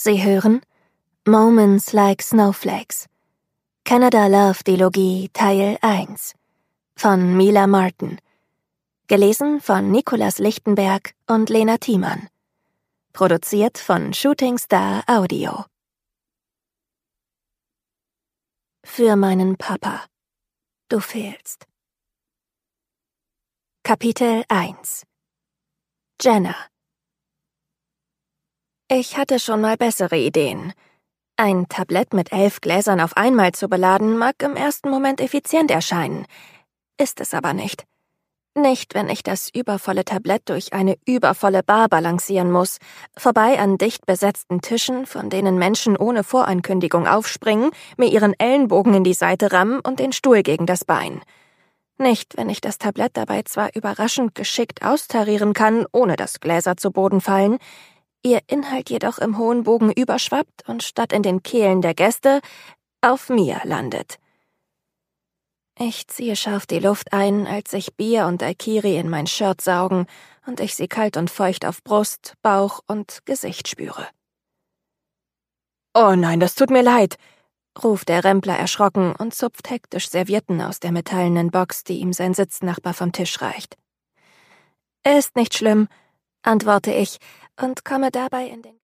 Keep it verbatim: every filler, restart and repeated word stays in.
Sie hören Moments Like Snowflakes. Canada Love Dilogie Teil eins von Mila Martin. Gelesen von Nicolas Lichtenberg und Lena Thiemann. Produziert von Shooting Star Audio. Für meinen Papa. Du fehlst. Kapitel eins. Jenna. Ich hatte schon mal bessere Ideen. Ein Tablett mit elf Gläsern auf einmal zu beladen, mag im ersten Moment effizient erscheinen. Ist es aber nicht. Nicht, wenn ich das übervolle Tablett durch eine übervolle Bar balancieren muss, vorbei an dicht besetzten Tischen, von denen Menschen ohne Vorankündigung aufspringen, mir ihren Ellenbogen in die Seite rammen und den Stuhl gegen das Bein. Nicht, wenn ich das Tablett dabei zwar überraschend geschickt austarieren kann, ohne dass Gläser zu Boden fallen, ihr Inhalt jedoch im hohen Bogen überschwappt und statt in den Kehlen der Gäste auf mir landet. Ich ziehe scharf die Luft ein, als sich Bier und Daiquiri in mein Shirt saugen und ich sie kalt und feucht auf Brust, Bauch und Gesicht spüre. »Oh nein, das tut mir leid«, ruft der Rempler erschrocken und zupft hektisch Servietten aus der metallenen Box, die ihm sein Sitznachbar vom Tisch reicht. »Ist nicht schlimm«, antworte ich und komme dabei in den